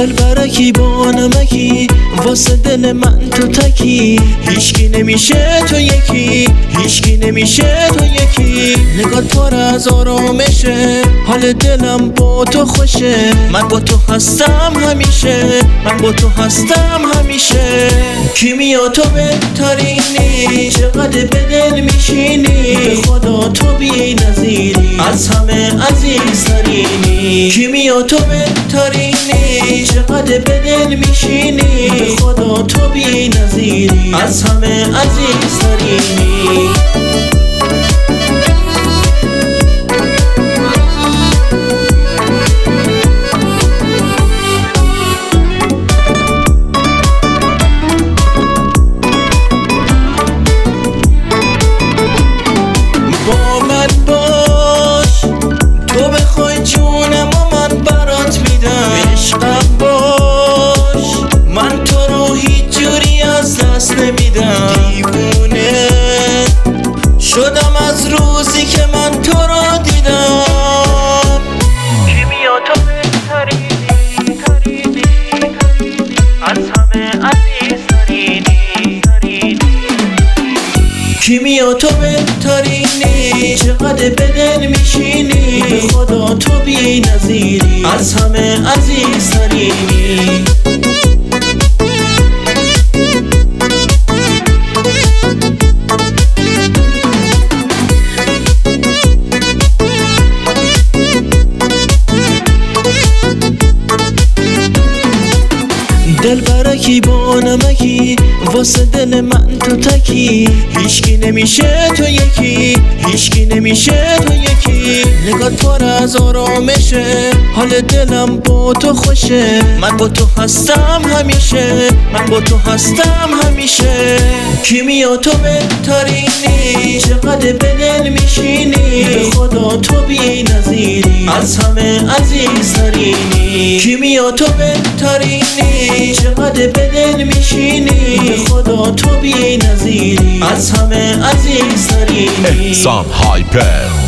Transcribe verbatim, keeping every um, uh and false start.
دل برکی با نمکی واسه دل من تو تکی، هیچکی نمیشه تو یکی، هیچکی نمیشه تو یکی. نگات پر از آرامشه، حال دلم با تو خوشه. من با تو هستم همیشه، من با تو هستم همیشه. کیمیا تو بهترینی، چقدر به دل میشینی، به خدا تو بی نظیری، از همه عزیزترینی. کیمیا تو بهترینی، چقدر به دل میشینی، به خدا تو بی نظیری، از همه عزیزترینی. با من باش، تو بخوای جونم و من برات میدم. عشقم باش، من تو رو هیچ جوری از دست نمیدم. دیوونه شدم از روزی که من تو رو دیدم. کیمیا تو بهترینی، ترینی، ترینی، از همه عزیزترینی، ترینی. کیمیا تو بهترینی، چقدر به دل میشینی، به خدا تو بی نظیری، از همه عزیزترینی. دل برکی با نمکی واسه دل من تو تکی، هیچکی نمیشه تو یکی، هیچکی نمیشه تو یکی. نگات پر از آرامشه، حال دلم با تو خوشه. من با تو هستم همیشه، من با تو هستم همیشه. کیمیا تو بهترینی، چقدر به دل میشینی، به خدا تو بی نظیری، از همه عزیزترینی. کیمیا تو بهترینی، چقدر به دل میشینی، به خدا تو بی نظیری، از همه عزیزترینی. احسان هایپر